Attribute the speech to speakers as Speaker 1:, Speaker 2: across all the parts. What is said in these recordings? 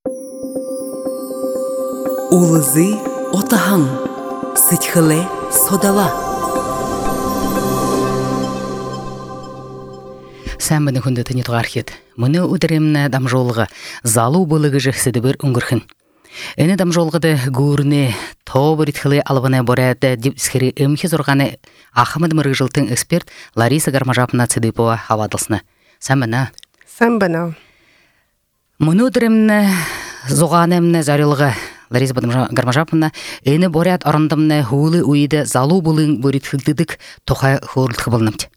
Speaker 1: Улызы отаһаң, сытхылы содала. Сәмбіні күнді түні тұғархет. Мұны үдіремні дамжолығы залу бұлығы жықсыды бір үңгірхін. Әні дамжолғыды гүріне тобыр итхылы алыбыны борәді дипскері өмхе зорғаны Ахмад Мырғылтың эксперт Лариса Гармажапына цидипова хавадылсына. Сәмбіні?
Speaker 2: Сәмбіні.
Speaker 1: Мұны үдіремні зоғанымны зарылығы Лариса Гармажапына әні борәд арындымны хулы уйды залу бұлың бөрітхілдідік тоқай хорылтқы болынымды.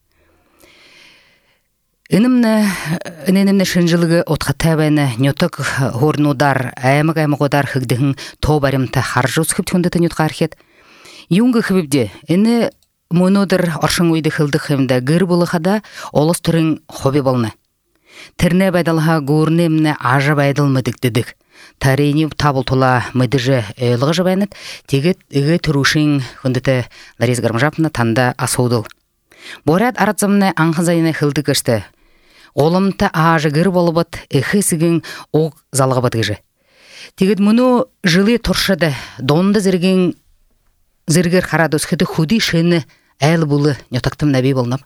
Speaker 1: Энемне шынжылығы отқа тәбәні нетік хорнудар, әмі одар хігдігін тобарымта харжу сқып түнді түнетқа архет. Юңғы хібіпде, әні мұнудыр аршың ойды қылдық хемді гір бұлықада олыс түрін хоби болны. Тірне байдалға көрнемні ажы байдылмыдық дедік. Тарейніп табыл тұла мүдіжі өйліғі жабайнет, тегет үгі түрушың хүндіті Лариса Гармажапына танда асудыл. Борат аратзымны аңғызайны қылды көшті. Олымты ажы гір болыбыт, әхісігін оқ залғы бадғыжы. Тегет мұны жылы тұршыды, донды зіргер қарады өскеді худи шыны әл бұлы нетақтым нәбей болынап.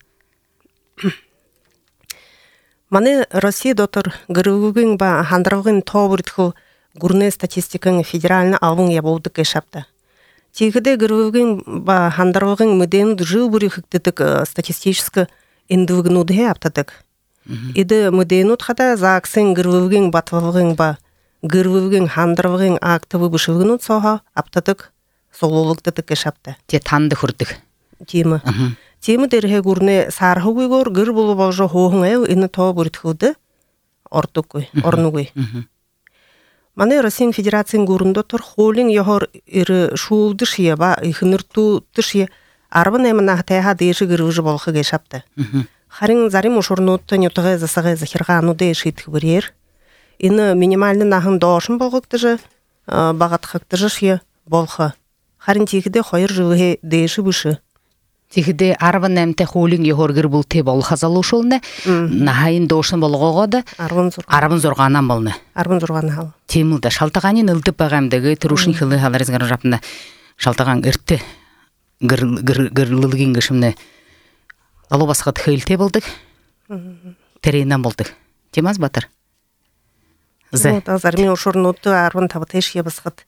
Speaker 2: Маны Россия дотыр гірігін ба хандырығын тобырытқыл гүрне статистикың федеральны алвың яболдық әшапты. Тегіде гірігін ба хандырығын мүден жыл бүрі хіктетік статистическі индивигнуды аптадық. Иді мүден ұтқада заақсын гірігін батвылығын ба гірігін хандырығын актывы бұшылығын ұтсауға аптадық солулықтытық әшапты.
Speaker 1: Те танды хүрдік.
Speaker 2: Темі. Темі дәрге гүрне сарғы ғойгор гір болу бағжы хоғын әу ині тобырытқылды орнугой. Маны Россиян Федерациян гүрінді тұр холин яғыр ирі шуылды шия ба ихынырту тышия арбын әмін ақтайға дейші гірвіжі болқы гешапты. Харин зарим ушурнутты нютығы засығы захирғану дейші бірер. Ині минимальны нағын доошын болғықтыжы, бағатқықтыжы шия болқы. Харин текіде қойыр жылығы дейші бүші.
Speaker 1: Тегіде арбын әмті холин яғыр гір бұл те болға залу шолыны, нағайын доошын болғығыды арбын зорғанан болны.
Speaker 2: Арбын зорғаны хал.
Speaker 1: Темілді шалтағанын үлдіп бағамдығы тұрушын қылы Лариса Гармажапына шалтаған үртті гірлілген кішімні алу басқат хейлте болдық, терейнен болдық. Темаз батыр?
Speaker 2: Зармен ушурнутты арбын табыты ешке басқат.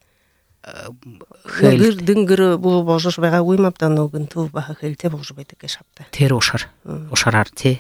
Speaker 2: Гірдің гірі бұл болжы жыбайға оймаптан оғын тұл баға хейлте болжы байды кешапты.
Speaker 1: Тер ошарар те.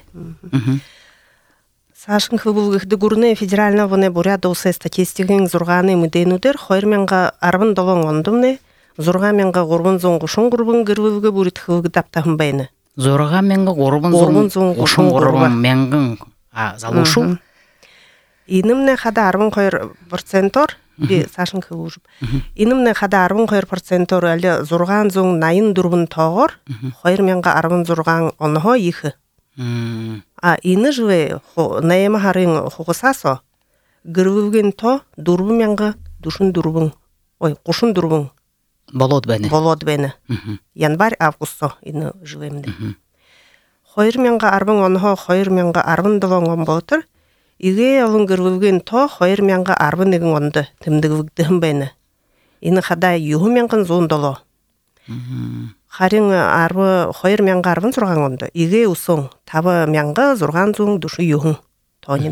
Speaker 2: Сашын қыбылғықты гүріне федеральна вone буряда усе статистикин зурганы мүденудер хойрменға арбын долон ондымны, зургаменға ғорбын зоңғышын ғұрбын гірвілгі бүріт қылғы таптағын байны.
Speaker 1: Зургаменға ғорбын зоңғышын ғұрбын менгін залушу?
Speaker 2: Инымне қада арбын қойыр процентор, Сашын қыбылжып. Инымне қада арбын қойыр процентор әлі зурган зоң найын дұрбын тоғыр, хойрменға арбын зурган оныға ехі. Ины живе наема харын хугасасо гырвылген то дурбуменга душун дурбун кушун дурбун болот бени январь августо ины живемде хойрменга арбын онхо хойрменга арбын долонгон болтур иге алын гырвылген то хойрменга арбын эгин онды тимдигвигдим бени ины хада юхуменгин зондоло Харин арбы хойыр менға арбын зұрған онды. Иге ұсың, табы менға зұрған зұң душы юхын тонын.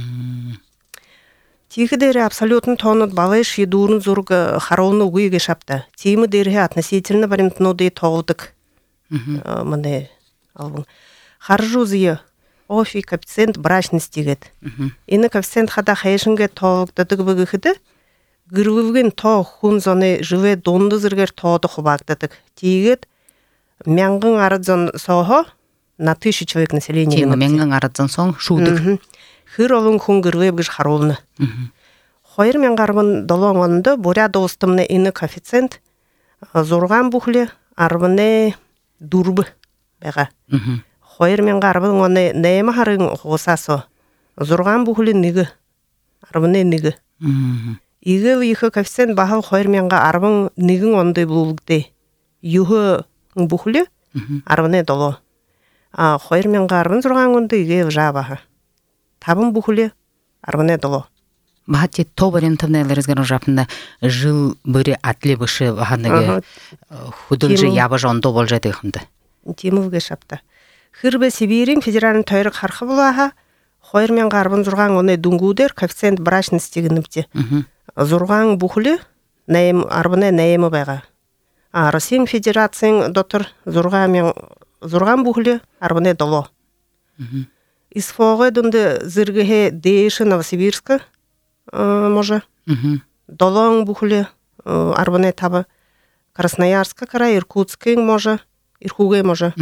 Speaker 2: Тегі дәрі абсолютын тоныд балы шедурын зұрғы хароуны ұйығы шапты. Темі дәрі относительно баримтынуды тоғылдық. Мұны албың. Харжу зүйі офи коэффициент брачностигет. Ины коэффициент хада хайшынға тоғылдыдығы бұғыхыды. Гірвілген тоғы хүн зоны живе донды зіргер тоғды құбақтадық. Тегет мяңғын арадзон соғы на 1000 человек населения.
Speaker 1: Тегі мяңғын арадзон соң шудық. Хыр олың хүн гірве бұғыш харолны. Хойыр мяңғарбын долуан онды боря достымны ины коэффициент зорған бұхлі арбыны дұрбы бәға. Хойыр мяңғарбын оны нәймі харын ғосасо. Зорған бұхлі нигі. Арбыны нигі. Игі вейхі коэффициент бағыл хойрменға арбын нигін онды бұлылықты. Юхы бұхлі арбыны долу. Хойрменға арбын зұрған онды игі жа бағы. Табын бұхлі арбыны долу. Бахати тобарем тамнайларыз гарам жапында жыл бөре атле бышы баханыгы худылжы ябы жондо болжайды хымды.
Speaker 2: Тимовге шапта. Хырбе Сибирин федеральный тойрық харқы болаға, хойырмен қарбын зұрған оны дүнгудер коэффициент брачности гыныпте. Зұрған бұхылы арбыны нәйемі байға. Россиян федерациян доктор зұрған бұхылы арбыны доло. Исфоғы дүнді зіргіге дейші Новосибирска може. Долоң бұхылы арбыны табы Красноярска кара, Иркутскин може, Иркуге може.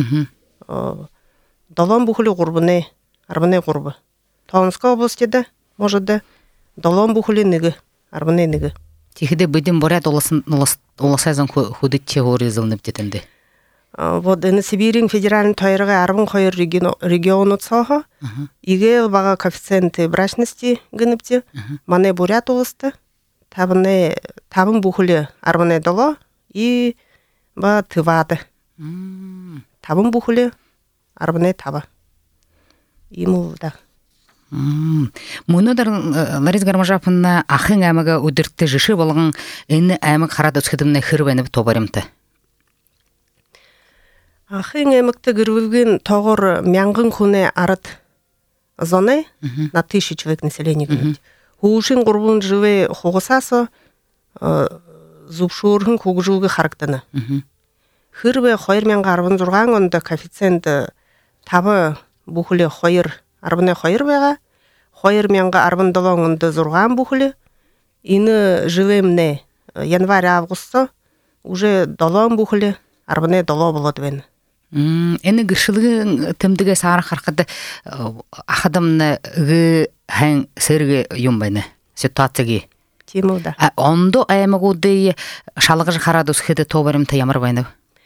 Speaker 2: Долоң бұхылы ғұрбыны, арбыны ғұрбы. Тонска областеде може да долоң бұхылы ныгы, арбыны ныгы.
Speaker 1: Тихиде быдым борят оласайзан худытче орызылынып детенде.
Speaker 2: Вот in Сибирин федеральный тойрыға арбын қойыр региону цоға, иге баға коэффициенты брачности гыныпте, мане бурят олысты, табын бұхылы арбыны доло, и ба тывады. Табын бұхылы арбыны табы. Иму да.
Speaker 1: Мұныдар Ларис Гармажапынна ақын әмігі өдіртті жышы болған әні әмік қарады өскідіміне хырвеніп тобарымты.
Speaker 2: Ақын әмікті гірвілген тоғыр мяңғын күне арыт зоны на 1000 человек населения гынет. Хушин ғұрбын живе хоғысасы зубшурғын көгжуғы характаны. Хырве хойыр мен ғарбын зұрған онда коэффициенті табы бұхылы хойыр арбыны хойыр бәға, хойыр менға арбын долоңынды зұрған бұхылы, ині живемне январь-августы уже долоң бұхылы арбыны доло болады бәні.
Speaker 1: Әні гішілгі тімдіге сағар қарқады ақадымны ғы әң сәргі юмбайны, ситуацияғы.
Speaker 2: Тимылда.
Speaker 1: Ондо әйміғуды шалығы қарады ұсқеді тобарымты ямыр байны?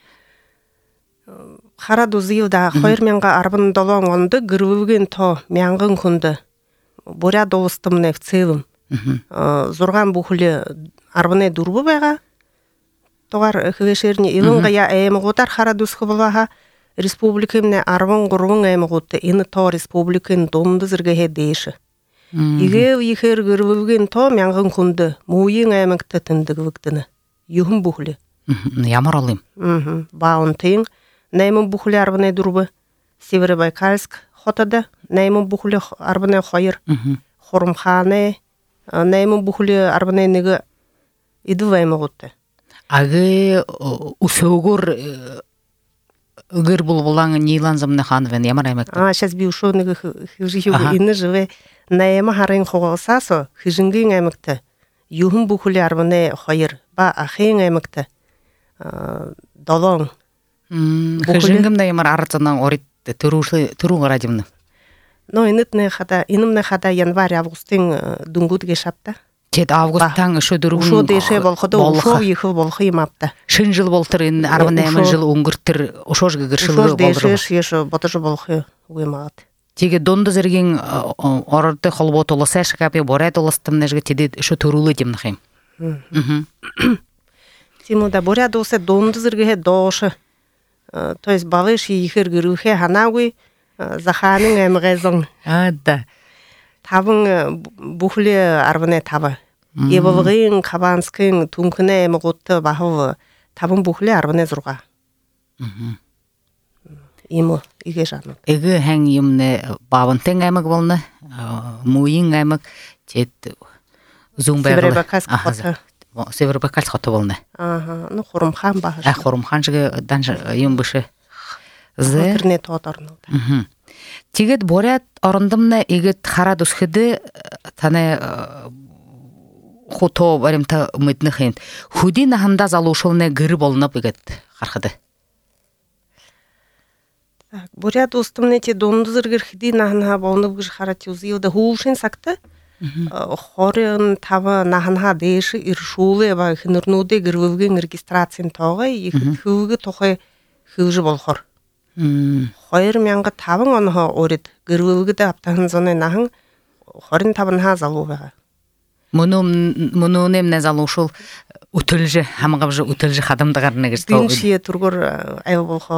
Speaker 2: Харады ұзыйылда хойыр менға арбын долоң онды гірвілген то мяңғын күнді боря долыстымны в целым. Зұрған бұхылы арбыны дұрбы байға, тоғар хвешеріне илыңға я әйміғудар харады ұсқы болаға республикамне арбын ғұрвын әйміғуды, ині то республикын домды зіргеге дейші. Иге ехер гірвілген то мяңғын күнді мұйын әймікті тіндігі віктіні, юхын бұхылы.
Speaker 1: Ямар алайым?
Speaker 2: Бауын тейін. Наймын бұхылы арбыны дұрбы, Северобайкальск хотады, наймын бұхылы арбыны хойыр, Хорумханы, наймын бұхылы арбыны неге иді ваймы ғытты.
Speaker 1: Ағы ұсауғыр үгір бұл болаңы нейлан зымны ханывен, ямар аймақты?
Speaker 2: Сейчас би ұшау неге хижығы ині живе, наймы харын хоғылсасо, хижінген аймақты, юхын бұхылы арбыны хойыр, ба ахын аймақты, долоң,
Speaker 1: Хыжынгымда ямар арытынан орит тұру радимны.
Speaker 2: Но инымне хада январь-августын дүнгудге шапта.
Speaker 1: Тет августтан ұшы дұруын
Speaker 2: ұшы дейше болқыды, ұшы ехіл болқы емапта.
Speaker 1: Шын жыл болтыр, арбын әмін жыл ұңғырттыр, ұшош гігіршілгі болдыры.
Speaker 2: Ұшош дейше шешу бұтыжы болқы ұймағады.
Speaker 1: Теге донды зірген орырды қолбот олысы әшікапе борайд олыстым нәжгі теде ұшы тұрулы демнықайым.
Speaker 2: Тимуда боряд олсы донды зірге дошы. То есть балыш ехер гірухе ханауи заханың әміғайзың.
Speaker 1: Да.
Speaker 2: Табың бұхылы арбыны табы. Ебылғын, қабанскын, түнкіні әміғутты бақылы табың бұхылы арбыны зұрға. Имы, иге жаным.
Speaker 1: Иге әң емні бабынтың әміг болны, мұйын әміг, тет зұң бәғылы. Северобайкальск хоты болны.
Speaker 2: Ну, Хорумхан бағыш.
Speaker 1: Хорумхан жығы данжы ем бұшы.
Speaker 2: Интернет отырны.
Speaker 1: Тегет борят орындымны егет харад ұсқыды таны хото барымта үмітні қиын. Худи нахында залушылыны гірі болынып егет қарқыды.
Speaker 2: Борят ұстымны те донды зіргір хиди нахынға болынып гіж харати ұзыйылды. Хуушын сақты? Хорын табы нахынға дейші иршулы ба хынырнуды гірвілген регистрациян тоғы, ехіт хүйгі тоқы хүйжі болхор. Хойыр мяңғы табын оныға орет, гірвілгі де аптағын зоны нахын, хорын табынға залу бәға.
Speaker 1: Мұны немне залушыл үтілжі, хамығабжы үтілжі қадымдығарыны кірді.
Speaker 2: Діншие тұрғыр әйі болға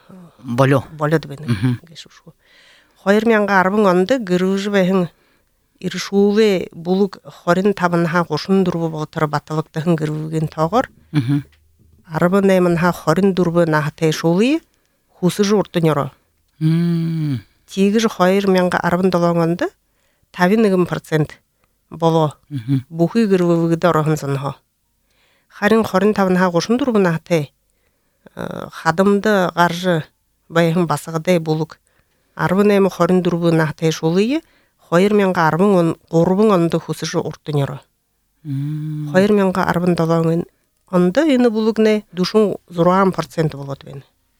Speaker 1: болу
Speaker 2: дебені. Хойыр мяңғы арбын онды гірвілжі бәхін иршууле булук хорин табынха гошун дурбу болтор баталыктыгын гырвыгын тогор. Арбын эмынха хорин дурбу нахтай шулы хусыжы уртынёро. Тигиж 2017 5% боло. Бухи гырвыгыда орохынсынхо. Харин хорин табынха гошун дурбу нахтай хадымды гаржы байхын басыгыдай булук. Арбын эми хорин дурбу нахтай шулы 2010 горбун онды хусыжы уртынёро. 2010 онда эни булугне душун 6% болот бен.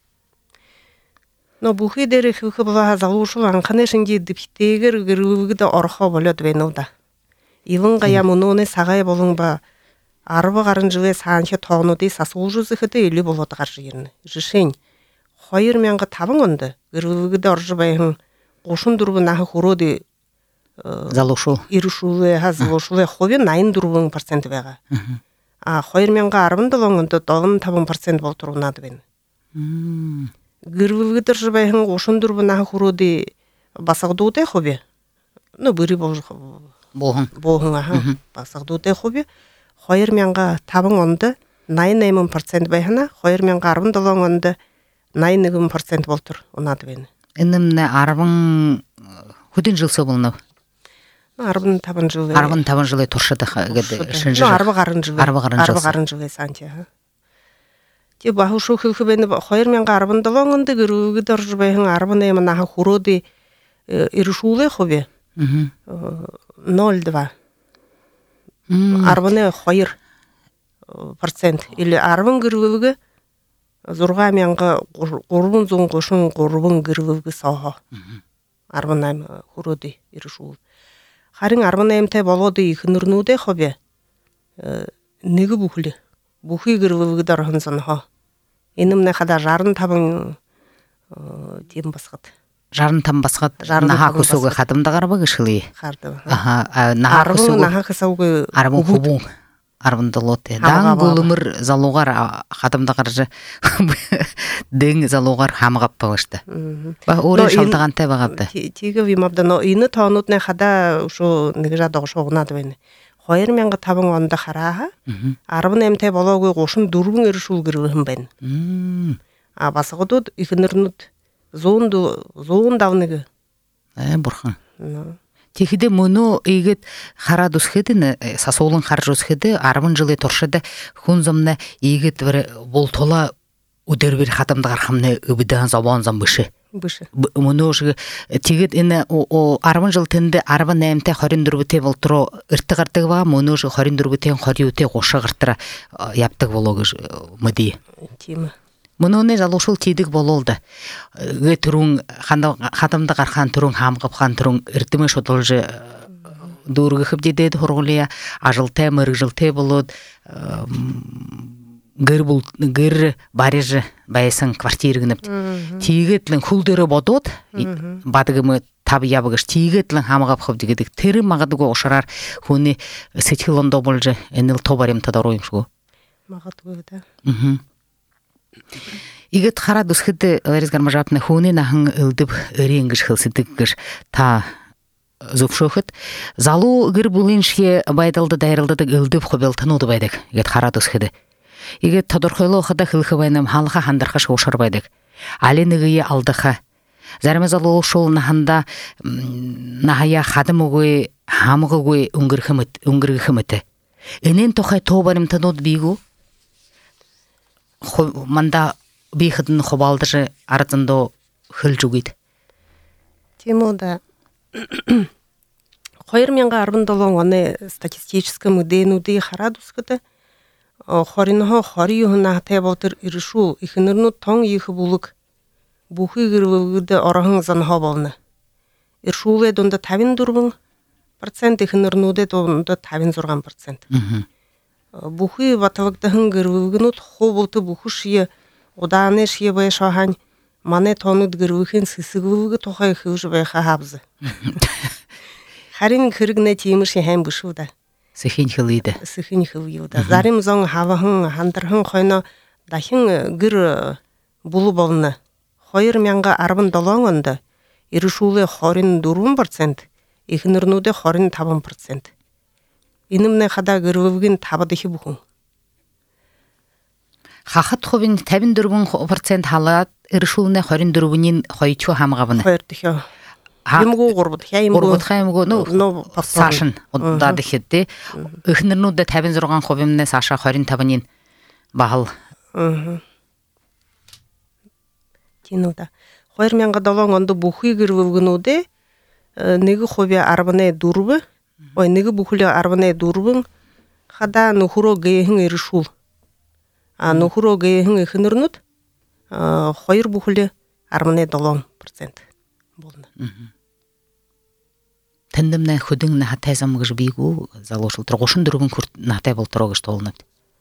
Speaker 2: Но бухи дери хыхы бала залушул анканешинги диптегер гырвыгыда орхо болот бен уда. Илынга ямуноне сагай болуңба арбы гарын жылы саанча тоонуди сасуулжузы хыты эле болот гаржы ерни. Жишень 2005 онды гырвыгыда оржубайын гошун дурбу нахы хуроди
Speaker 1: залушул.
Speaker 2: Иршуле хазлушуле хове 9% бега. 2010 онда 9% болтуруунады бен. Гырвыгыдыр жыбайын гошун дурбу нахы хуроди басагдууде хове. Ну быри
Speaker 1: Богун.
Speaker 2: Басагдууде хове. 2010 онда 9% байхана 2010 онда 9% болтур унады бен.
Speaker 1: Энемне арбын хүдин жыл собулны.
Speaker 2: Арбын табын жылы.
Speaker 1: Арбын табын жылы туршыды шынжы.
Speaker 2: Арбы гарын жылы санча. Те бахушу хылхыбені 2010 онда гырвыгыдар жыбайын арбын эмін аха хуроди иршуле хобе. 0,2. Арбыны 2% или арбын гырвыгы зурга менга горбун зун гошун горбун гырвыгы саха. Арбын эм хуроди иршул. Харин арбын эмте болоди ихнурнуде хобе. Неги бухли. Бухи гырвыгыдар хынсынха. Энімне хада жарын табын тем басқат.
Speaker 1: Жарын там басқат. Наха кусуғы хатымда қарбы кышылы.
Speaker 2: Қарды.
Speaker 1: Наха кусуғы.
Speaker 2: Наха кысауғы.
Speaker 1: Арбын хубун. Арбында лоте. Дан гулымыр залуғар хатымда қаржы. Дөң залуғар хамығап бағышты. Орын шалтаған тәбі ғабды.
Speaker 2: Тегі вимабда, но ині таанутне хада ұшу негіжады ұшуғынады бәйні. 2010 онда хараха, арбын эмте болоғы гошун дурбун эршул гырвыхын бен. Басығыдуд икінірнуд зоон давныгы.
Speaker 1: Бұрхан. Текіде мұны егет хара дұсхедіні, сасолын хар жосхеді, арбын жылы торшыды, хунзамны егет бол тола удербір хатымды қархамны үбідан забан замбышы. Мұны ошы тегет ені арбын жыл тінді арбын әмте хорин дүрбіте болтыру ұртты ғыртығы ба, мұны ошы хорин дүрбітен хори өте қошы ғырттыра яптық болуғы мұды. Мұны өне жалушыл тейдік бололды. Түрің хатымды қархан түрің хамғып хан түрің ұрттымы шотылжы дұрғы қып дедеді хорғылия, ажылты, мұрғы жылты болуд, гыр барежі байысын квартиргініпті. Тегетлің хүлдері бодуд, бадығымы табы ябығыш, тегетлің хамығап қып дегедік. Тері мағадығы ошарар, хүні сетилонда болжы, әніл тобарем тадар ойым шығы.
Speaker 2: Мағадығы да.
Speaker 1: Игет қара дүсхеті варезгарма жапны хүні нахың үлдіп өреңгіш қылсыдықгіш та зұпшоқыт. Залу гыр бұлыншке байдалды дайрылдыдық үлдіп қобелтын оды байдық. Игет қара дүсхеті. Игет тодорхойлы оқыда қылқы байнам халыға хандарқаш ошар байдық. Аленігіе алдыға. Зәріміз алу шол нахында нахая хадым оғой, хамығы оғой үңгіргі қымыты. Энен тоқай тобарым тынуд бейгу. Манда бейхідін қобалдыжы арзындо хыл жүгейді.
Speaker 2: Темода. Қойырменға арбындолың оны статистическі мүдейнуді харадускыды. Хоринho хорiyuhuna tebotır irşul ihinirnu tong yihi buluk buhi gırvıgıda orahın zanha bolna. Irşule donda 50% ihinirnude donda 50%. Buhi batavıgdahın gırvıgınut hobotu buhu şiye odane şiye baya şahan mane tonut gırvıgın sısıgıvıgı tohay hıvşı baya habzı. Харин кыргне тиймиш hem бушуда.
Speaker 1: Сыхин хылыйды.
Speaker 2: Сыхин хылыйды. Зарим зон хавахын хандархын хойно дахин гыр булу болны. 2010 арбын долоңында иршуле хорин 4%, ихнэрнүүдэ 25%. Инэмнэ хада гэрвэвгийн табадихи бүхэн.
Speaker 1: Хахат хувийн 54% халаад иршүүлнэ 24-ний хоёчоо хамгаавна.
Speaker 2: Хоёр дахио. Юмгуу гурвд
Speaker 1: хаймгуу нөө цааш нь удаад ихэд тий. Эхнэрнүүдээ 56%-нээс хашаа 25-ний багал.
Speaker 2: Тинуда 2007 онд бүхий гэрвэвгнүүдээ 1% 10.4 нэг бүхэл 10.4 хада нөхрөө гээхэн иршүүл. Нөхрөө гээхэн эхнэрнүүд 2 бүхэл 10.7% болно.
Speaker 1: Тэндэмнэ хөдөн хатайсам гэж бийгүү залуушул 34 хүрт натай болтороо гэж тоолнод.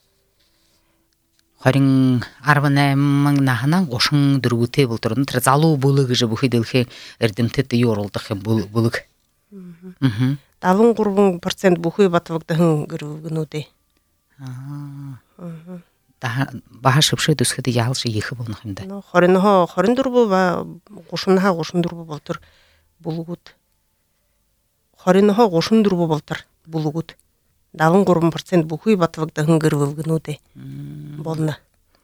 Speaker 1: 18 наханан 34-тэй болторно. Тэр залуу бүлэг гэж бүхий дэлхийн эрдэмтэд юу оруулдах юм бүлэг.
Speaker 2: 73% бүхий батвагдсан гэрвгнүүдээ.
Speaker 1: Баха шөвшөд өсгөд яалш их болох юм да.
Speaker 2: 24 ба 34 болтор бүлгүүд. 34 болтор бүлгүүд. 73% бүхий батвагдсан гэрвгнүүдээ болно.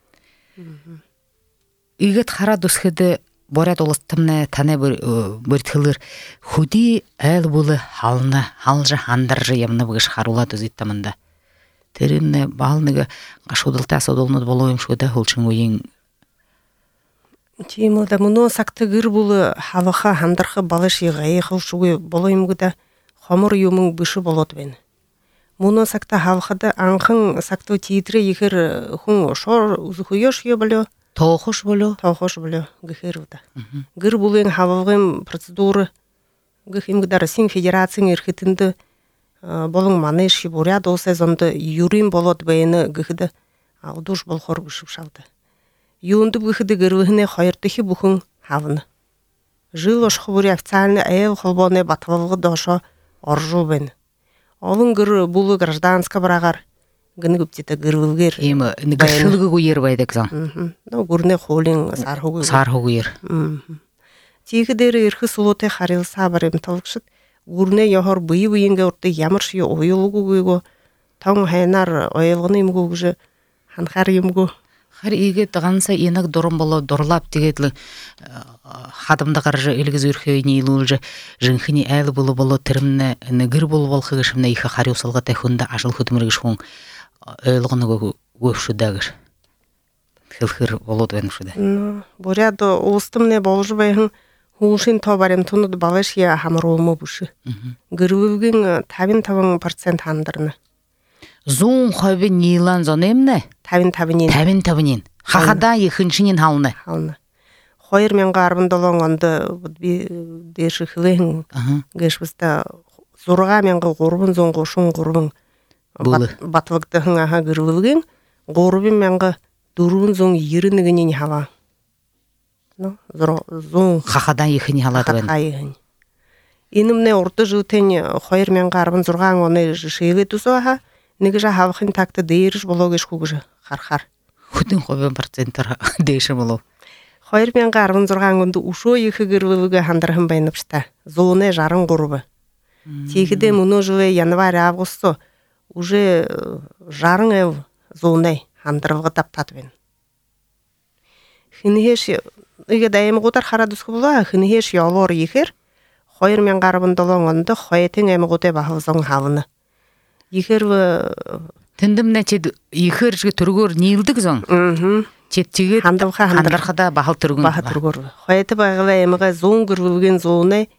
Speaker 1: Игэт хараад өсгөд боряд улстамна таны бүртгэлэр хөдий айл бүл халж хандарж ямна бүгш харуулаад үзэттаманда. Тэр энэ баал нэг гашуудалтай асуудалнууд болов юм шүү дээ хөлчин үеийн.
Speaker 2: Тийм үү да мөнөө сагт гэр бүл хаваха хандарх балаш яйхав шугүй болов юм гуда хомор юм биш болоод байна. Мөнөө сагт хавахад анхан сагт тийдрэ ихэр хүн шор үзөхөш ёблоо тоохош болоо гэхэр үү да. Гэр бүлийн хавгын процедур гэх юм гдар Российн Федерацийн эрхэтэнд болон манайш буряд улсын зонд юрийн болоод байна гэхэд удууш болохоор биш шавда. Юунд гэхэд гэрвэхнээ 2 дахь бүхэн хавна. Жил ошхбури официальный айл холбооны батвалгад дошо оржуу байна. Олон гэр бүл гражданска брагар гэнэгвчтэй гэрвэлгээр
Speaker 1: ийм нэг гэршилгүүгээр байдаг зам.
Speaker 2: Гүрнэ хуулийн сар
Speaker 1: хугээр.
Speaker 2: Тийх дээр эрх суултыг харилсаа бар юм толгшд гүрнэ яхор бие биенгээ уртыг ямар шиг уйлгуугүйгөө том хайнаар ойлгоно юмгүй гэж ханхаар юмгүй.
Speaker 1: Хар игээд ганцаа инаг дуран болоо дурлап тэгээд хадамда гарж элгэз өрхөө нийлүүлж жинхний айл болоо тэрмнэ гэр бол болох гэшмнэ их хариусалгатай хүнд ажил хөдмөргөш хүн ойлгоно гөвшөдөгөр хэлхэр болоод байна шүү дээ.
Speaker 2: Буряд улстамны болж байхан хүмүүсийн тоо барим тунд балашия хамруулмаа бүш. Гэрвэвгийн 55% хандарна.
Speaker 1: 100% нийлан зонэмнэ 55-ийн хахада ихэншийн хаална.
Speaker 2: 2017 онд би дээш хвэн гэшвэста 6333 батвагдсан гэрвэвгийн 3491-ний хаваа. 100
Speaker 1: хахада ихний халаад байна.
Speaker 2: Инэмнэ урд жүүтэн 2016 оны шигээд үсвэха нэг жа хавахын такт дээрж болоо гэж хүгж харахаар
Speaker 1: хөдөн хувийн процентаар дээш болов.
Speaker 2: 2016 онд өшөө их гэрвэвгээ хандархан байнавчта 163. Тийхдэ мөнөө живэ январь август уже 60 100 хандарвга давтаад байна. Хинхэш игэ даймгуудаар хараад үсгэлээ хинхэш явоор ихээр 2017 онд хоётын аймагуудыг бахавсан хавна. Ихэр
Speaker 1: тэндэмнэ чид ихэр төргөөр нийлдэг зон. Чид чигээд хандархада бахал төргөр.
Speaker 2: Хоёт байгала аймага 100 гэрвэвгийн 100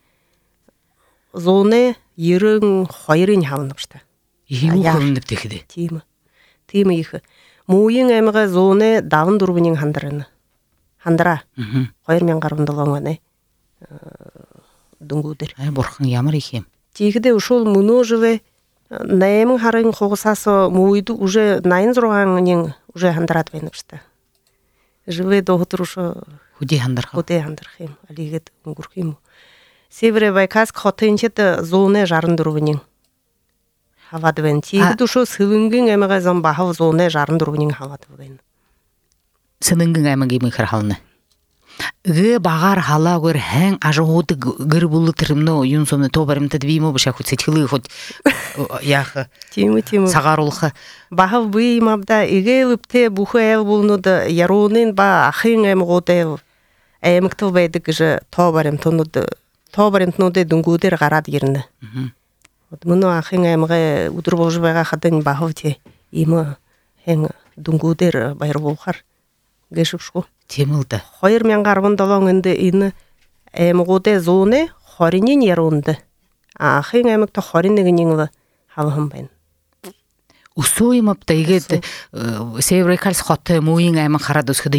Speaker 2: 92-ын хавна баштай.
Speaker 1: Юу хөвнөв тэгэхэ.
Speaker 2: Тийм их. Мууийн аймага 154-ийн хандраа. 2017 оны дүнгүүдэр.
Speaker 1: Бурхан ямар их юм.
Speaker 2: Тийхдэ ушул мөнөө живэ 8 харын хугасаас мууид уже 86-ын уже хандраад байна гэж та. Живэ доктор
Speaker 1: хөдий хандрах
Speaker 2: юм. Алигэд өнгөрөх юм. Северо-Байкальск хотынчид 164-ийн хаваад байна. Тийгд ушул Сэвэнгийн аймагаас бахав 164-ийн хаваад байна.
Speaker 1: Сэвэнгийн аймаг юм ихэр хална. Гэ багар хала гөр хэн ажоуды гэр булы тирмно юн сомны тобаримта двимо баша хоть сетхилы хоть яха
Speaker 2: тиму
Speaker 1: сагарулха
Speaker 2: бахав быймабда игелипте бухел булнуд яронын ба ахын эмготе эмктл байдаг же тобаримтнуд дүнгүүдэр гараад ирнэ. Мөн ахын эмгэ өдөр болж байгаа хадын бахавти им хэн дүнгүүдэр баяр буухар гэшвшгүй.
Speaker 1: Тийм л да.
Speaker 2: 2017 онд энэ эмгуудэ 120 ярунд ахын эмэгт 21-ний хавхан байна.
Speaker 1: Усуймапта игээд Севрекалс хоттой мууийн аймаг хараад өсгөд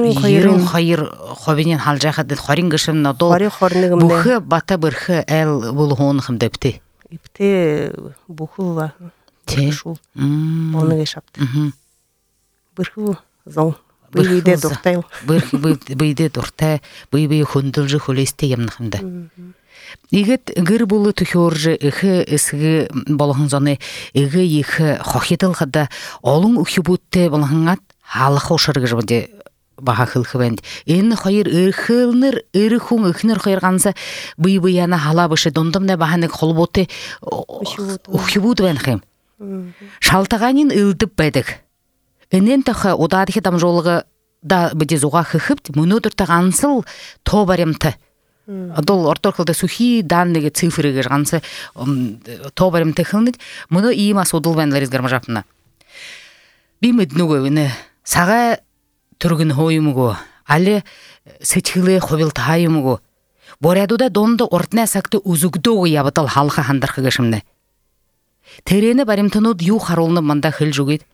Speaker 1: 92% халж байхад 20 гишм нодоо бүх бата бэрх айл бул хоонхым дэвтэ.
Speaker 2: Ипте бүхүү шүү. Оныг шапт. Бэрхүү зон бийдэ дуртай.
Speaker 1: Бийдэ дуртай. Бий хөндөлж хөлөстэй юмнахымда. Игэт гэр бүл төхөөрж их эсгэ болгон зоны эгэ их хохидалгада олон өхибүттэй болгонгаад хаалах ушар гэж бодё баха хылхвэнд энэ хоёр эрхэлнэр эрхүн эхнэр хоёр ганц бие яна халаа баш дундамна баханыг холбоотой өхибүүд байх юм. Шалтгаанын ылдып байдаг. Энэн тах удаадах дамжуулга да бид зуга хөхөвд мөнөөдөртө ганцл тоо баримтай Адол орторхолтой сухи данные цифры ганц тоо баримтай хөнөд мөнөө ийм асуудал байна ларис гармажапна. Би мэднүгөө нэ сага түргэн хоймгоо али сэтхилээ хувилт хаймгоо борядуда донд уртна сагт үзөгдөөгөө явдал халха хандарх гэшмнэ. Тэрэне баримтнууд юу харуулна манда хэлж үгээд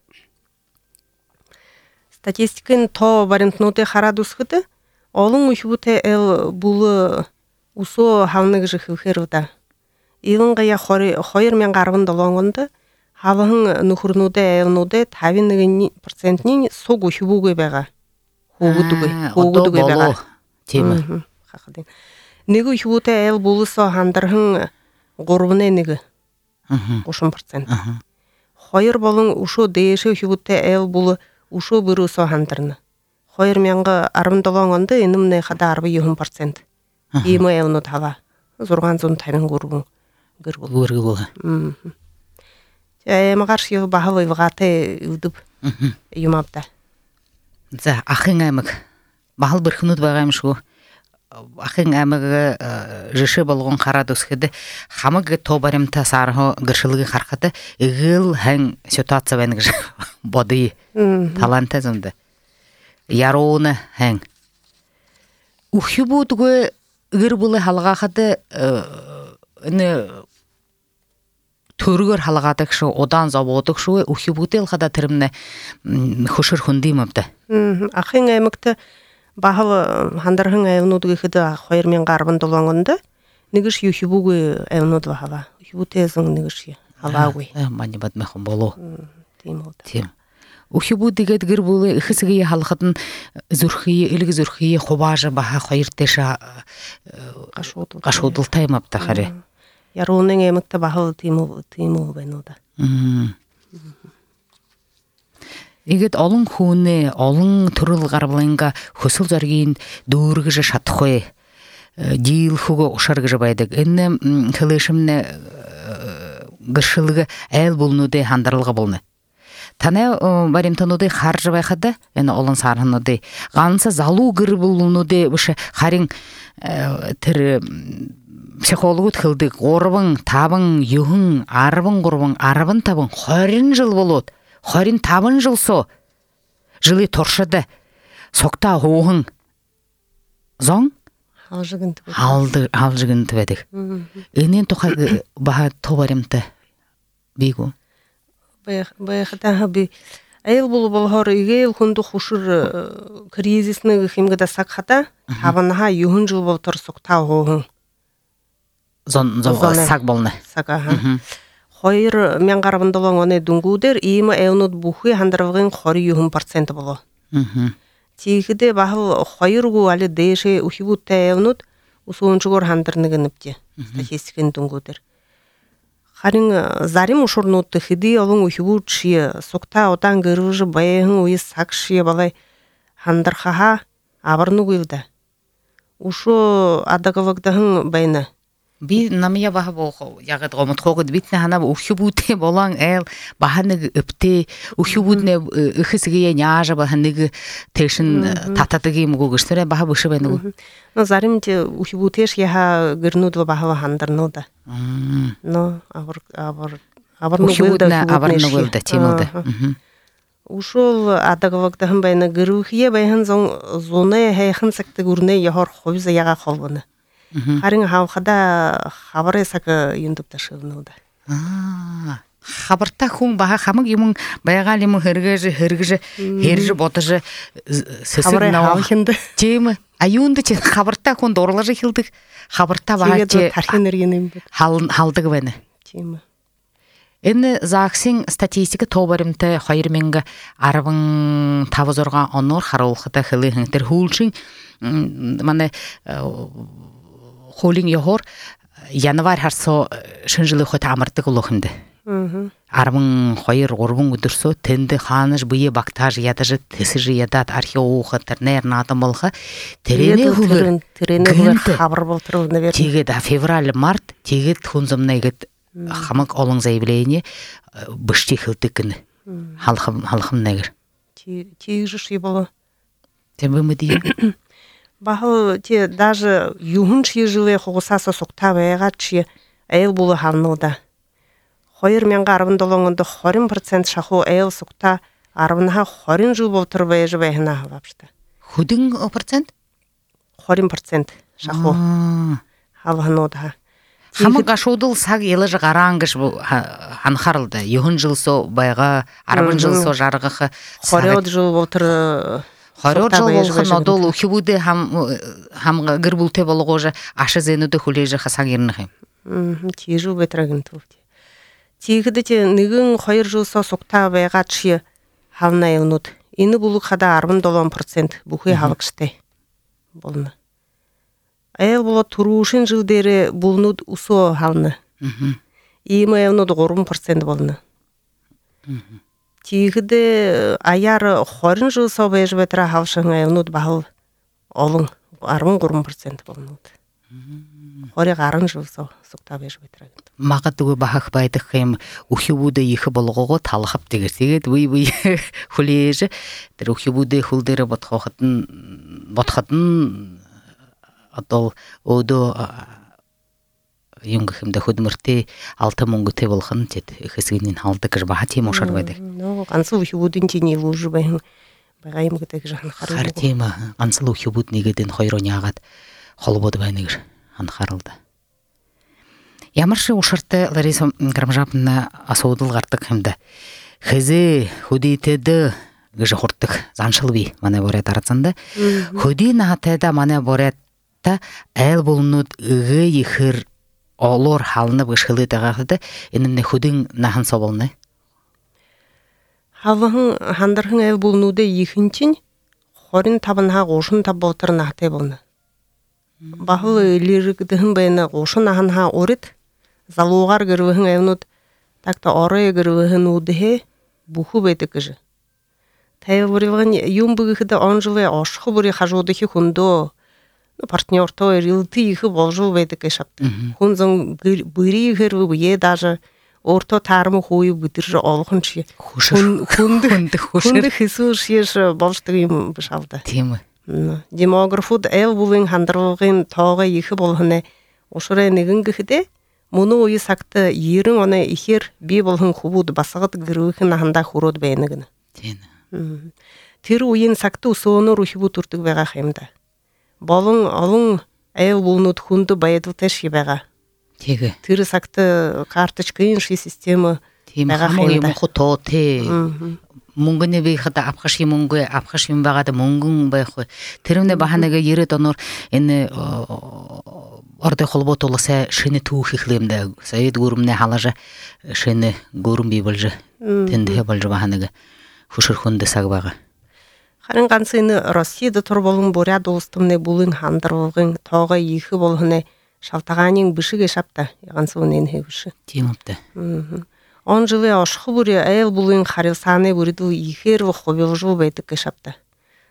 Speaker 2: статистикын тоо баримтнуудыг хараад үсгэд олон өхбүтэ эл бул усоо хавна гэж хөвхөр да. Ивангая 2017 онд хавхан нөхөрнүүдээ элнүүдээ 51%-ийн суг өхбүгээ байгаа. Хөөгдөг байгаа.
Speaker 1: Тийм.
Speaker 2: Нэг өхбүтэ эл булсоо хандархан 3.1. 30%. Хоёр болон өшөө дээшээ өхбүтэ эл бул өшөө бүрөөсөө хандарна. 2017 онд энэмнэ хада 19%. Ийм элнүүд хава 653 гэр бүл. Эмгарш юу бахав ивгате үдэв юмавда.
Speaker 1: За ахын аймаг бахал бэрхнүүд байгаа юм шүү. Ахын аймаг жишээ болгон хараад өсгөд хамаг тоо баримтаа саархо гэршилгийг харахад эгэл хан ситуац байна гэж бодъё. Талантай зөндө. Яруун хан. Үхибүүдгүй гэр бүл халгаахад энэ төргөр халгаадаг шүү, удаан зовоодаг шүү. Үхибүүдэл хада тэрмнэ хөшөр хөндиймэвдэ.
Speaker 2: Ахын аймагт бахав хандархан аймнууд гэхэд 2017 онд нэгш үхибүүгүй аймнууд бахава. Үхибүүтээс нэгш халаагүй.
Speaker 1: Мани бадмахан болоо.
Speaker 2: Тийм үү.
Speaker 1: Тийм. Үхибүүдгээд гэр бүл ихэсгийн халахад нь зүрхий элэг зүрхий хувааж баха хоёр дэш гашуудалтай юм авта харэ.
Speaker 2: Ярууны эмэгтэй бахав тийм үү байна уу да.
Speaker 1: Игэд олон хүнээ олон төрөл гарвлынга хөсөл зоргийн дүүргэж шатахгүй дийлхүг ушар гэж байдаг. Энэ хэлэшмнэ гэршилэг айл булнуудын хандралга болно. Танай баримтануудыг харж байхад энэ олон саарнуудыг ганц залуу гэр бүлнүүдээ биш харин тэр психологууд хэлдэг 3 5 9 13 15 20 жил болоод 25 жилсоо жилийн туршид сугтаа хуухан зон хаалжигэнт байдаг. Энийн тухай баха тоо баримтай бийгүү. Баяхтаа
Speaker 2: би айл бол игээл хүндөх хөшөр кризисны хэмгэдэ саг хата хавнаха 9 жил бол төр сугтаа хуухан
Speaker 1: зон саг болно.
Speaker 2: Сага. 2017 оны дүнгүүдээр ийм айлнууд бүхий хандарвагын 29% болоо. Тийхдээ бахав 2гу али дээшээ үхибүүттэй айлнууд усуунчгоор хандарныг нэвтэ. Статистикийн дүнгүүдээр. Харин зарим ушурнууд хэдий олон үхибүүч сугтаа удаан гэрвж баян үе саг шие балай хандархаа абарну гылда. Ушо адагавагдахын байна.
Speaker 1: Би намия баха бохо ягат гомот хогод битне хана ухюбуте болан эл баханыг өпте ухюбудне ихсгээ няажа баханыг тэшин тататаги мгоо гэрсэрэ баха бышы байна.
Speaker 2: Но заримте ухюбутеш яха гэрнуд баха хандарнуда. Но абарну
Speaker 1: гылда тимылда.
Speaker 2: Ушул адагавагдахын байна гэрүхие байхан зоны хайхан сакты гүрнэ яхор хойза яга холбоны. Харин хавхада хабаресак юндуп ташылнуда.
Speaker 1: Хабарта хүн баха хамаг юм байгаал юм хэрэгж бодож сэсэг навахынд тийм аюунд чи хабарта хүн дурлаж хилдэг хабарта баха чи
Speaker 2: тархин нэрген юм бэ
Speaker 1: халдаг байна.
Speaker 2: Тийм.
Speaker 1: Энэ загсын статистика тобаримтай 2015 оноор харуулхада хэлэн тэр хүүлшин манай холин яхор январ харсо шинжилгээ хот амардаг лохонд. 12-3 өдөрсө тэнд хаанаж бие бактаж ядаж тэсэж ядат археолог тэрнэр наадам болха тэрэнэ
Speaker 2: хабар болтор навер.
Speaker 1: Тэгээд февраль март тэгээд хүнзэмнэгэд хамаг олон заявление бышти хилдэг гэн халхам нэгэр.
Speaker 2: Тийж шибо.
Speaker 1: Тэмбэмэди.
Speaker 2: Бахал те даже юхунч еживе хугасаса сукта байгаад чи айл булу хавнуда. 2017 онд 20% шаху айл сукта 10-20 жил болтор байж байна вообще.
Speaker 1: Хөдөн процент?
Speaker 2: 20% шаху хавнуда.
Speaker 1: Хамаг ашуудал саг ялаж гараангаш анхааралда 9 жилсо байга 10 жилсо жаргах
Speaker 2: 20 жил болтор
Speaker 1: 20 жил болгон одол ухибуде хамга гэрбүлтэй болгож аша зэнүүдэ хүлээж хасаг ирнэх юм.
Speaker 2: Тийжүү бэтрагэн төвт. Тийгэдэ нэгэн 2 жилсо сугтаа байгаа чи хавна юмнууд энэ бүлэг хада 17% бүхий хавагштай болно. Айл болоо түрүүшин жил дээр бүлнүүд өсөө хавна. Ийм юмнууд 3% болно. Тийгэдэ аяар 20 жил соо байж байтра хавшин юмнууд бахал олон 13% болно. 20 жил соо сугтаа байж байтра.
Speaker 1: Магадгүй бахах байдаг юм ухибүдэ их болгоого талхав тэгээд үе хүлээж тэр ухибүдэ хөл дээр бодхоход одоо өдөө юнг хэмдэ хөдмөртэй 6 мөнгөтэй болгон тэд хэсгийн халдаг гэж баха тийм ушар байдаг.
Speaker 2: Нөө ганцлуу ухибүдэн чиний лууж байгаа юм гэдэг гэж анхаарал.
Speaker 1: Тийм ганцлуу ухибүд нэгэд энэ хоёроо яагаад холбоод байна гэж анхааралда. Ямар шиг ушартай Лариса Грамжапна асуудал гардаг хэмдэ. Хэзээ хөдийтэд гэж хурдаг заншил би манай бороо дарацанда. Хөдий наатайда манай бороота айл болнууд гээ ихэр олоор халнав гэж хэлээд байгаахад энэ хөдийн нахан соволны.
Speaker 2: Хавхан хандархан айл болнуудаа ихэн чинь 25 болтор наатай болно. Баху лирэгдэн байна 30 урид залуугаар гэрвэн айлнууд такта орой гэрвэн үдэ бүхүү байдаг гэж. Тайврын юм бүгд онжлы ошх бүрий хажуудах хөндөө партнёртой рилти их болжуу байдаг гэж шавд. Хүн зэн бүрий хэрв бие даже өөртөө таарм хүй бүдэр олхон чи хүнд хэсүү шиш болждаг юм шавда.
Speaker 1: Тийм
Speaker 2: ээ. Демографууд айл бүвэн хандралгын тоогоо их болгоно ушраа нэгэн гэхдээ мөнөө үе сагт 90 оны ихэр би болхон хөвүүд басгад гэрүүхэн хандаа хүрөөд байна гэнэ.
Speaker 1: Тийм.
Speaker 2: Тэр үеийн сагт өсөөнөр хөвүүд төрдөг байгаа юм да. Болон олон айл бүвнүүд хүнд баядвалтай шиг байгаа.
Speaker 1: Тэгээ.
Speaker 2: Тэр сагт карточкын систем
Speaker 1: байгаа юм хото тий. Мөнгөний би хада авахш юм байгаад мөнгөн байх. Тэрнээ баханага 90 оноор энэ ордой холбоотуулсаа шинэ түүх ихлэмдэ. Саяд гүрэмнээ халажа шинэ гүрэм бий болж тэндээ болж баханага хөшөрхөндө саг байгаа.
Speaker 2: Харин ганц энэ Россид дотор болон буряд улстымны бүлэн хандралгын тоогоо их болгоно шавтагаанын бишгээ шавта ганц үнэн хэвш.
Speaker 1: Тийм үтэ.
Speaker 2: Он жылы ошх бүрий айл бүлэн харилсааны бүрдүү ихээр хөвөлжүү байдаг гэж шавта.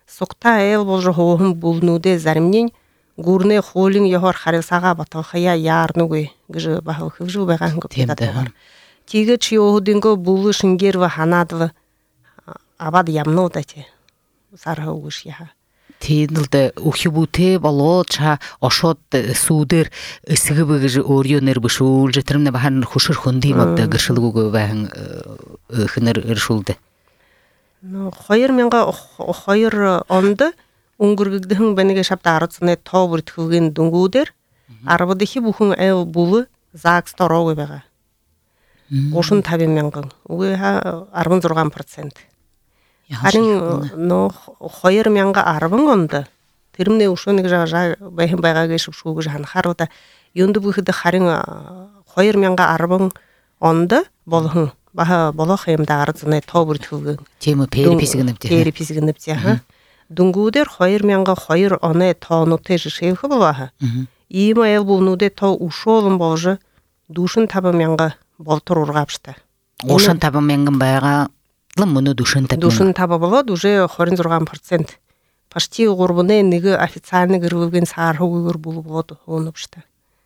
Speaker 2: Сукта эл болжо хоохун булнуде заримнен гурне холин яхор харилсага баталхая ярнуге гыжы бахыл хывжу байган көпедатовар. Тиге чиохудинго булы шингерва ханадва абад ямно дате. Сарха угыш яха.
Speaker 1: Тейділді ухибуте балоча ошот судыр ысығы бұғыжы орионер бұшул жетірімне баған хушыр хунди мабда гыршылығы бәхін хыныр ыршулды.
Speaker 2: Хойыр менға хойыр онды уңгыргігдіхін бәнеге шапта арыцыны тау бүртікілген дүнгудер арабыдығы бұхын әл бұлы зағыз торауы бәға. Ошын табен менғын. Уғы арбын зұрған процент. Харин хойыр менга арбын онды. Терімне ушоник жа байхын байға кешіп шуғы жан харыда. Йонды бұхыды харин хойыр менга арбын онды болғын. Баха болық емді арызыны тау бүртілген.
Speaker 1: Темі пейрі песігініпті.
Speaker 2: Пейрі песігініпті. Дүнгудер хойыр менга хойыр оны тауны тежі шейхі болаға. Иема ел бұлнуде тау ушолын болжы душын табы менга болтыр ұрғапшты.
Speaker 1: Ошын табы менгін байға мұны душын табы.
Speaker 2: Душын табы болады, уже 40%. Пашти ғұрбыны неге официальны кірвілген сарғы үйгір бұлы болады, оныпшты.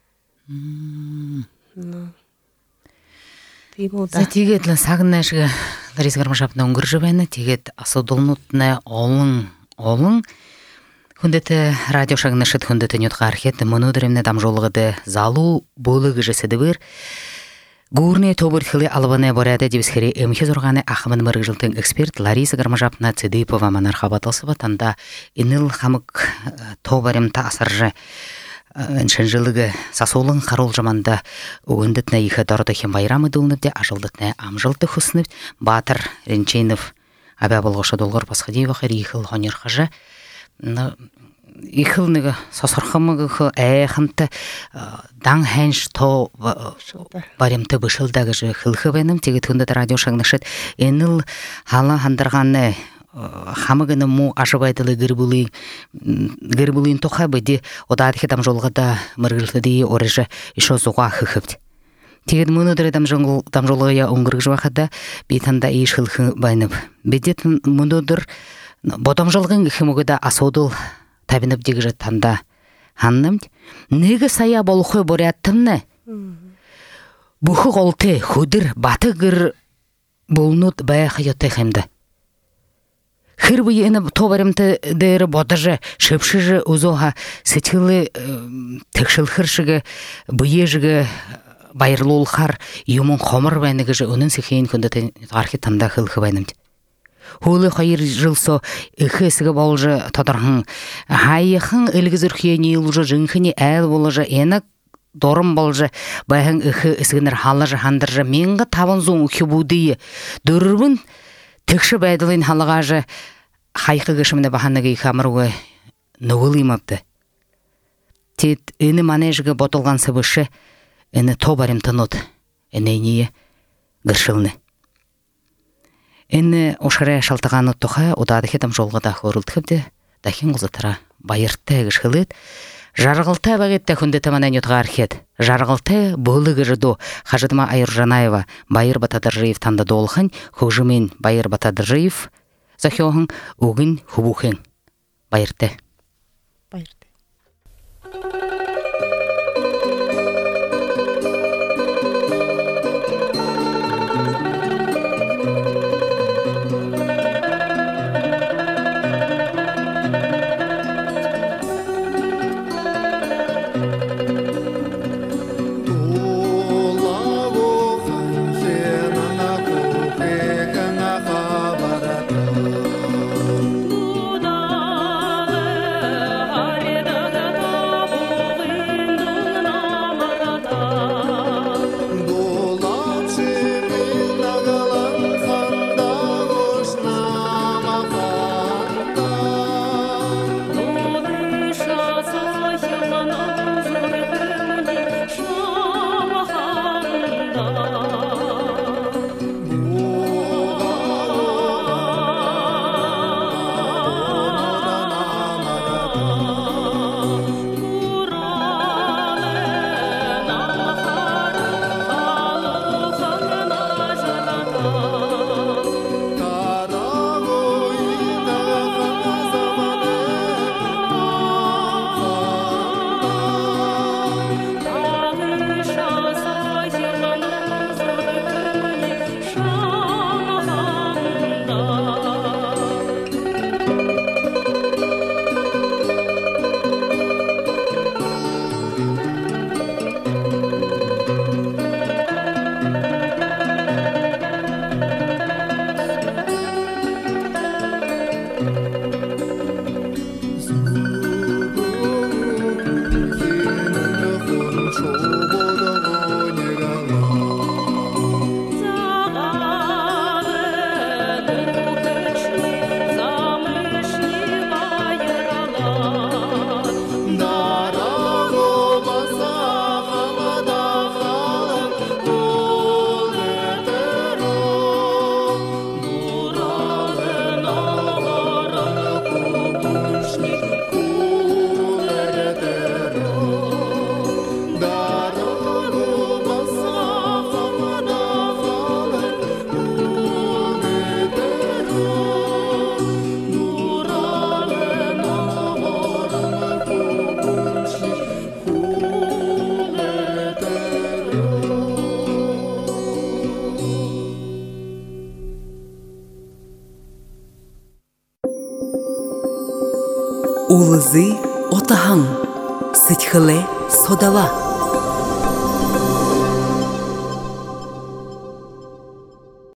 Speaker 1: Тегет сағыннашығы Лариса Гармашапна ұңғыр жыбайны, тегет асудылнутны олың. Хүндеті радио шағына шыт хүндеті нютқа архет, мұны діремне дамжолығыды залу болығы жеседі бір. Гурне тобыртхылы албаны боряды дебісхері өмхе зорғаны ақымын мұрғылтың эксперт Лариса Гармашапна Цидипова манар қабатылсыба танда иныл қамық тобарымта асыржы Эншенжилыгы сасолын қарол жаманда өндітні ехі дұрдықен байрамы дұлынып ажылдытны амжылды хүсніп Батыр Ренчейнов абя болғышы долғыр басқадей вақыр ехіл ғонер қажы. Ехіл сасырқымығы әйхімті даң хәнш то барымты бұшылдағы жы қылғы бәнім тегет хүндіді радио шағнышыт еніл хала хандырғаны хамыгыны му ашыбайдылы гырбулыйын тоқа бөді одадығы дамжолғыда мұрғылтыды орыжы ішо зуға хықыпты. Тегет мұнудыры дамжолғыя оңғырғы жуақыда бейтанда еш қылғы байнып. Бедет мұнудыр бодамжолғын ғымығыда асодыл табинып дегіжі танда ханным. Неге сая болуқы боряттымны? Бұхы қолты хүдір баты ғыр болынуд бәй қайотты қымды. Хырбы ені тобарымты дәрі бодажы, шыпшыжы ұзоға сетілі тікшілхіршігі, бұйежігі байырлы олқар, юмын қомыр бәйнігі жы өнін сікейін күнді тархи танда қылқы бәйнімді. Хулы қайыр жылсо үхі сігі болжы тодырғын, хайықын үлгізірхие нейлужы жыңхыне әл болжы енік дорым болжы байхын үхі үсігінер халажы хандыржы менгі табын зоң үхі бұдыйы дөрірбін тікші бәйділін халығажы хайқы кішіміне баханығы қамыруы нұғылымапты. Тет үні манежігі ботылған сыбышы үні тобарым тынуд, үні нейі ғыршылны. Үні ошырай шалтығаны тұға ұдады хетім жолғыда қорылтықыпты, дәкен ғызытыра байыртты ғышқылыд. Жарғылты бағетті хүндеті манан ютға архет. Жарғылты болығы жыду Хажыдыма Айыржанаева Байыр Батадыржиев танда долғын, хұжымен Байыр Батадыржиев захиоғын уғын хубухын. Байырты.
Speaker 3: Улызы отаһың, сытхылы содала.